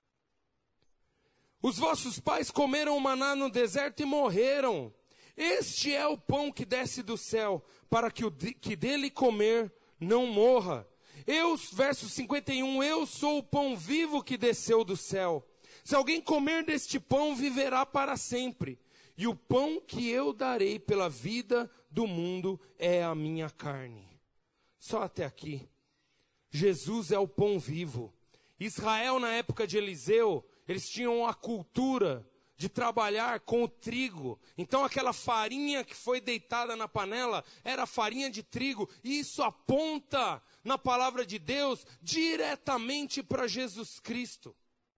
Os vossos pais comeram o maná no deserto e morreram. Este é o pão que desce do céu, para que o que dele comer não morra. Verso 51, eu sou o pão vivo que desceu do céu. Se alguém comer deste pão, viverá para sempre. E o pão que eu darei pela vida do mundo é a minha carne. Só até aqui. Jesus é o pão vivo. Israel, na época de Eliseu, eles tinham a cultura de trabalhar com o trigo. Então aquela farinha que foi deitada na panela era farinha de trigo. E isso aponta, na palavra de Deus, diretamente para Jesus Cristo.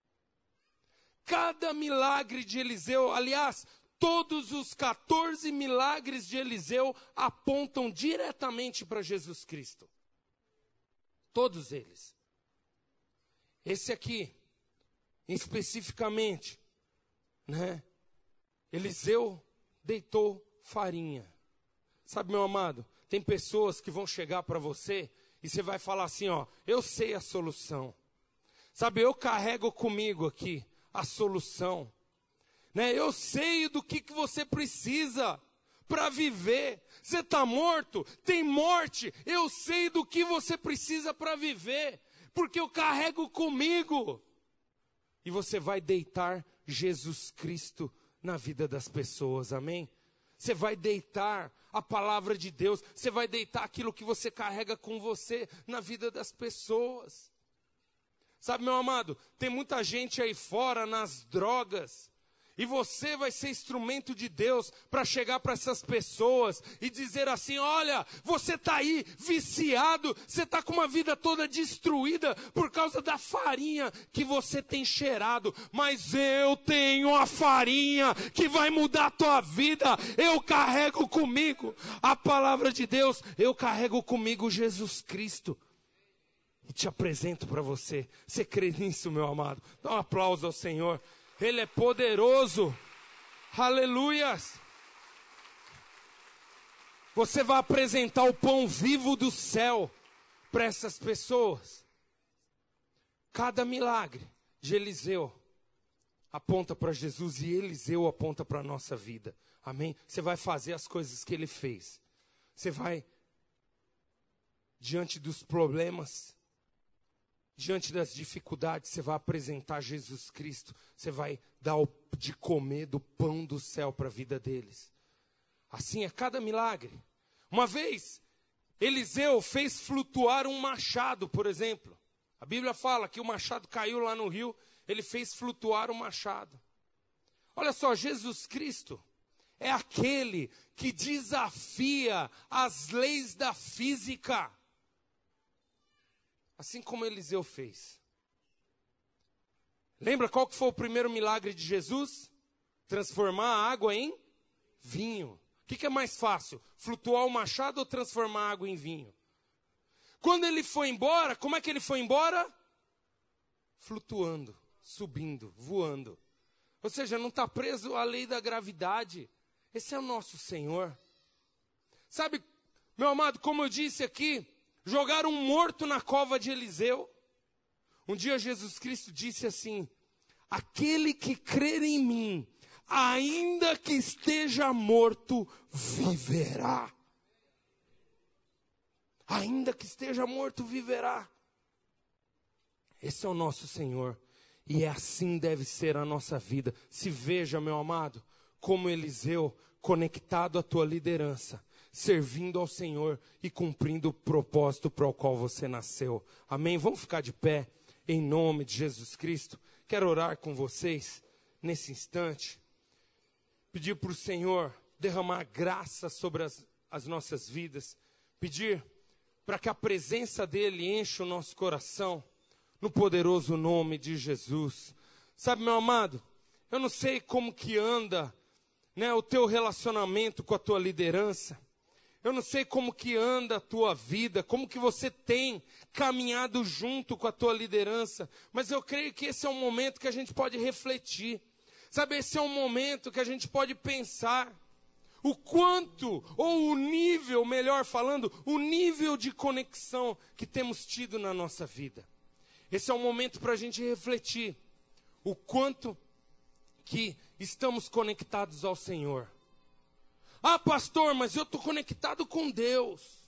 Cada milagre de Eliseu, aliás, todos os 14 milagres de Eliseu apontam diretamente para Jesus Cristo. Todos eles. Esse aqui, especificamente, né? Eliseu deitou farinha. Sabe, meu amado, tem pessoas que vão chegar para você e você vai falar assim, ó, eu sei a solução. Sabe, eu carrego comigo aqui a solução. Né? Eu sei do que você precisa para viver. Você está morto? Tem morte. Eu sei do que você precisa para viver, porque eu carrego comigo. E você vai deitar Jesus Cristo na vida das pessoas, amém? Você vai deitar a palavra de Deus, você vai deitar aquilo que você carrega com você na vida das pessoas. Sabe, meu amado, tem muita gente aí fora nas drogas, e você vai ser instrumento de Deus para chegar para essas pessoas e dizer assim, olha, você está aí viciado, você está com uma vida toda destruída por causa da farinha que você tem cheirado, mas eu tenho a farinha que vai mudar a tua vida, eu carrego comigo a palavra de Deus, eu carrego comigo Jesus Cristo. E te apresento para você. Você crê nisso, meu amado? Dá um aplauso ao Senhor. Ele é poderoso. Aleluias. Você vai apresentar o pão vivo do céu para essas pessoas. Cada milagre de Eliseu aponta para Jesus e Eliseu aponta para a nossa vida. Amém? Você vai fazer as coisas que ele fez. Você vai, diante dos problemas, diante das dificuldades, você vai apresentar Jesus Cristo. Você vai dar de comer do pão do céu para a vida deles. Assim é cada milagre. Uma vez, Eliseu fez flutuar um machado, por exemplo. A Bíblia fala que o machado caiu lá no rio, ele fez flutuar o machado. Olha só, Jesus Cristo é aquele que desafia as leis da física. Assim como Eliseu fez. Lembra qual que foi o primeiro milagre de Jesus? Transformar a água em vinho. O que é mais fácil? Flutuar o machado ou transformar a água em vinho? Quando ele foi embora, como é que ele foi embora? Flutuando, subindo, voando. Ou seja, não está preso à lei da gravidade. Esse é o nosso Senhor. Sabe, meu amado, como eu disse aqui, jogaram um morto na cova de Eliseu. Um dia Jesus Cristo disse assim, aquele que crer em mim, ainda que esteja morto, viverá. Ainda que esteja morto, viverá. Esse é o nosso Senhor. E é assim deve ser a nossa vida. Se veja, meu amado, como Eliseu, conectado à tua liderança, servindo ao Senhor e cumprindo o propósito para o qual você nasceu. Amém? Vamos ficar de pé, em nome de Jesus Cristo. Quero orar com vocês, nesse instante. Pedir para o Senhor derramar graça sobre as nossas vidas. Pedir para que a presença dEle encha o nosso coração, no poderoso nome de Jesus. Sabe, meu amado, eu não sei como que anda, né, o teu relacionamento com a tua liderança. Eu não sei como que anda a tua vida, como que você tem caminhado junto com a tua liderança, mas eu creio que esse é um momento que a gente pode refletir. Sabe, esse é um momento que a gente pode pensar, o quanto, ou o nível, melhor falando, o nível de conexão que temos tido na nossa vida. Esse é um momento para a gente refletir o quanto que estamos conectados ao Senhor. Ah, pastor, mas eu estou conectado com Deus.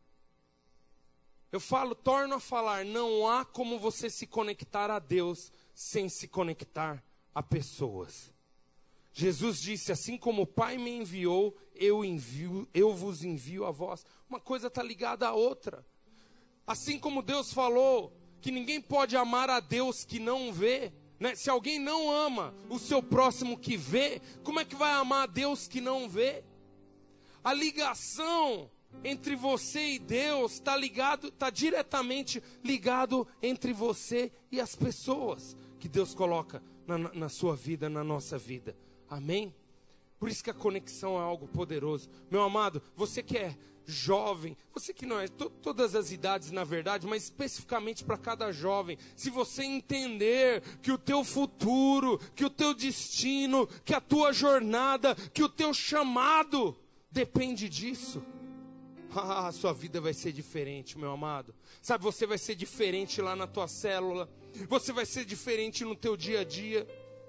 Eu torno a falar, não há como você se conectar a Deus sem se conectar a pessoas. Jesus disse, assim como o Pai me enviou, eu vos envio a vós. Uma coisa está ligada à outra. Assim como Deus falou que ninguém pode amar a Deus que não vê, né? Se alguém não ama o seu próximo que vê, como é que vai amar a Deus que não vê? A ligação entre você e Deus está diretamente ligado entre você e as pessoas que Deus coloca na sua vida, na nossa vida. Amém? Por isso que a conexão é algo poderoso. Meu amado, você que é jovem, você que não é, todas as idades na verdade, mas especificamente para cada jovem, se você entender que o teu futuro, que o teu destino, que a tua jornada, que o teu chamado depende disso, a sua vida vai ser diferente, meu amado. Sabe, você vai ser diferente lá na tua célula, você vai ser diferente no teu dia a dia.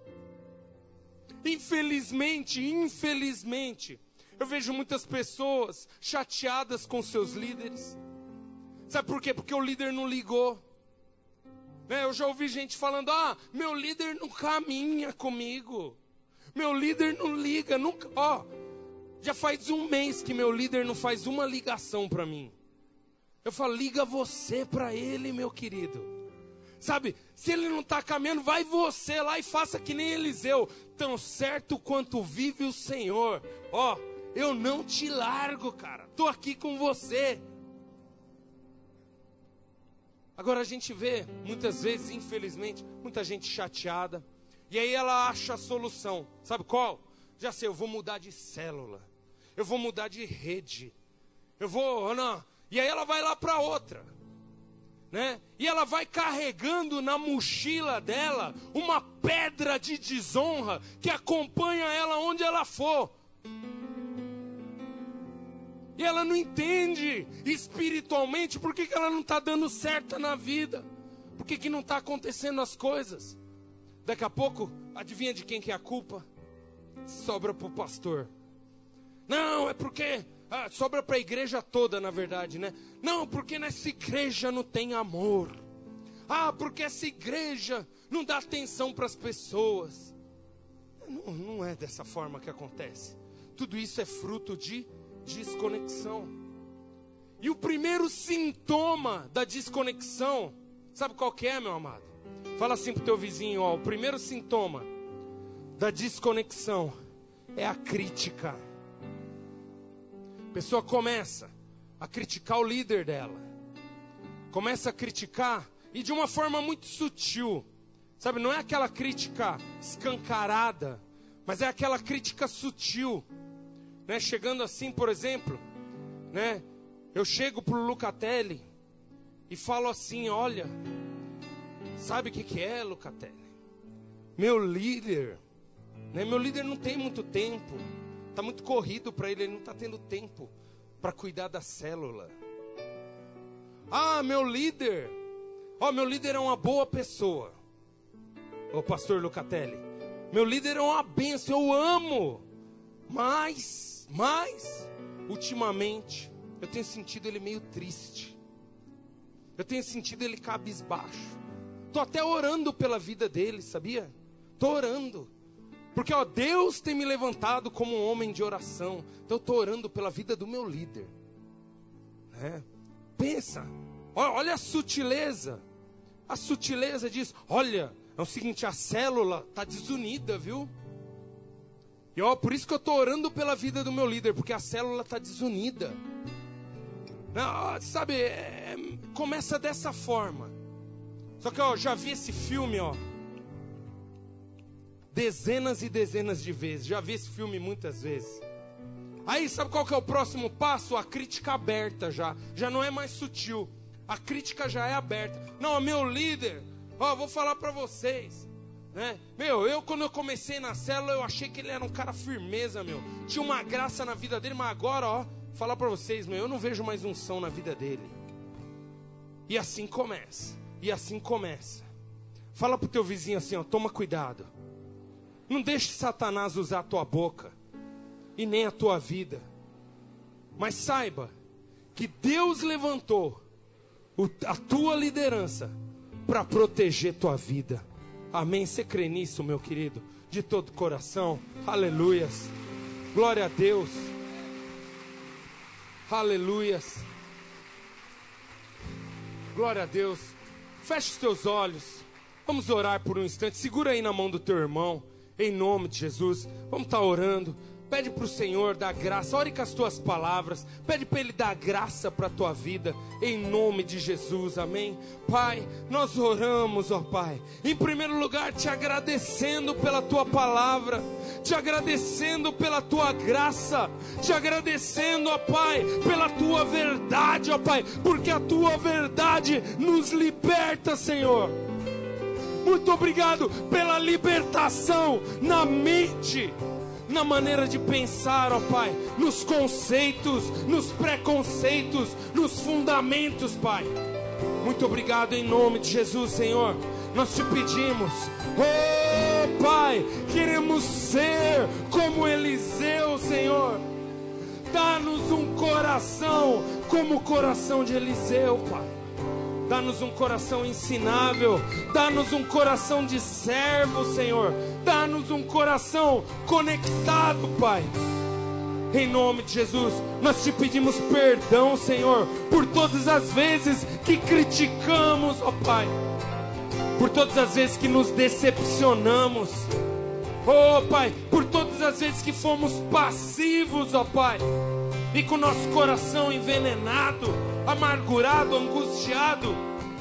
Infelizmente, eu vejo muitas pessoas chateadas com seus líderes. Sabe por quê? Porque o líder não ligou. Eu já ouvi gente falando, meu líder não caminha comigo. Meu líder não liga, nunca. Já faz um mês que meu líder não faz uma ligação para mim. Eu falo, liga você para ele, meu querido. Sabe, se ele não está caminhando, vai você lá e faça que nem Eliseu. Tão certo quanto vive o Senhor. Eu não te largo, cara. Estou aqui com você. Agora a gente vê, muitas vezes, infelizmente, muita gente chateada. E aí ela acha a solução. Sabe qual? Já sei, eu vou mudar de célula. Eu vou mudar de rede. E aí ela vai lá para outra. Né? E ela vai carregando na mochila dela uma pedra de desonra que acompanha ela onde ela for. E ela não entende espiritualmente por que ela não está dando certo na vida. Por que não está acontecendo as coisas. Daqui a pouco, adivinha de quem que é a culpa? Sobra para o pastor. Não, é porque... sobra para a igreja toda, na verdade, né? Não, porque nessa igreja não tem amor. Porque essa igreja não dá atenção para as pessoas. Não é dessa forma que acontece. Tudo isso é fruto de desconexão. E o primeiro sintoma da desconexão, sabe qual que é, meu amado? Fala assim pro teu vizinho, o primeiro sintoma da desconexão é a crítica. A pessoa começa a criticar o líder dela. Começa a criticar e de uma forma muito sutil. Sabe, não é aquela crítica escancarada, mas é aquela crítica sutil. Né? Chegando assim, por exemplo, né? Eu chego pro Lucatelli e falo assim, olha, sabe o que é, Lucatelli? Meu líder, né? Meu líder não tem muito tempo. Está muito corrido para ele não está tendo tempo para cuidar da célula. Meu líder é uma boa pessoa. Pastor Lucatelli, meu líder é uma bênção, eu amo. Mas, ultimamente, eu tenho sentido ele meio triste. Eu tenho sentido ele cabisbaixo. Estou até orando pela vida dele, sabia? Estou orando. Porque Deus tem me levantado como um homem de oração. Então eu estou orando pela vida do meu líder. Pensa, olha a sutileza. A sutileza diz, olha, é o seguinte, a célula está desunida, viu? E por isso que eu estou orando pela vida do meu líder, porque a célula está desunida. Sabe, começa dessa forma. Só que já vi esse filme, dezenas e dezenas de vezes. Já vi esse filme muitas vezes. Aí sabe qual que é o próximo passo? A crítica aberta já não é mais sutil. A crítica já é aberta. Não, meu líder, vou falar para vocês. né? Quando eu comecei na célula, eu achei que ele era um cara firmeza, tinha uma graça na vida dele, mas agora, ó, falar para vocês, eu não vejo mais unção na vida dele. E assim começa, Fala pro teu vizinho assim, ó, toma cuidado. Não deixe Satanás usar a tua boca e nem a tua vida. Mas saiba que Deus levantou a tua liderança para proteger tua vida. Amém? Você crê nisso, meu querido? De todo o coração. Aleluias. Glória a Deus. Aleluias. Glória a Deus. Feche os teus olhos. Vamos orar por um instante. Segura aí na mão do teu irmão. Em nome de Jesus. Vamos estar orando. Pede para o Senhor dar graça. Ore com as tuas palavras. Pede para Ele dar graça para a tua vida. Em nome de Jesus. Amém. Pai, nós oramos, ó Pai. Em primeiro lugar, te agradecendo pela tua palavra. Te agradecendo pela tua graça. Te agradecendo, ó Pai, pela tua verdade, ó Pai. Porque a tua verdade nos liberta, Senhor. Muito obrigado pela libertação na mente, na maneira de pensar, ó Pai, nos conceitos, nos preconceitos, nos fundamentos, Pai. Muito obrigado em nome de Jesus, Senhor. Nós te pedimos, oh Pai, queremos ser como Eliseu, Senhor. Dá-nos um coração como o coração de Eliseu, Pai. Dá-nos um coração ensinável. Dá-nos um coração de servo, Senhor. Dá-nos um coração conectado, Pai. Em nome de Jesus, nós te pedimos perdão, Senhor, por todas as vezes que criticamos, ó Pai. Por todas as vezes que nos decepcionamos. Oh, Pai, por todas as vezes que fomos passivos, ó Pai. E com o nosso coração envenenado, amargurado, angustiado.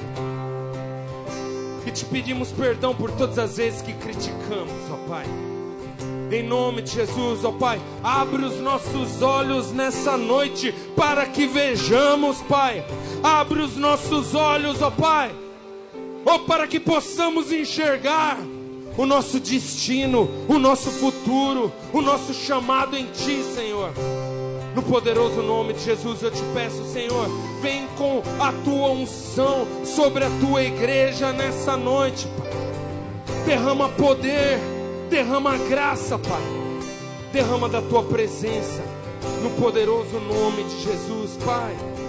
E te pedimos perdão por todas as vezes que criticamos, ó Pai. Em nome de Jesus, ó Pai, abre os nossos olhos nessa noite para que vejamos, Pai. Abre os nossos olhos, ó Pai, para que possamos enxergar o nosso destino, o nosso futuro, o nosso chamado em Ti, Senhor. No poderoso nome de Jesus eu te peço, Senhor, vem com a tua unção sobre a tua igreja nessa noite, Pai. Derrama poder, derrama graça, Pai. Derrama da tua presença, no poderoso nome de Jesus, Pai.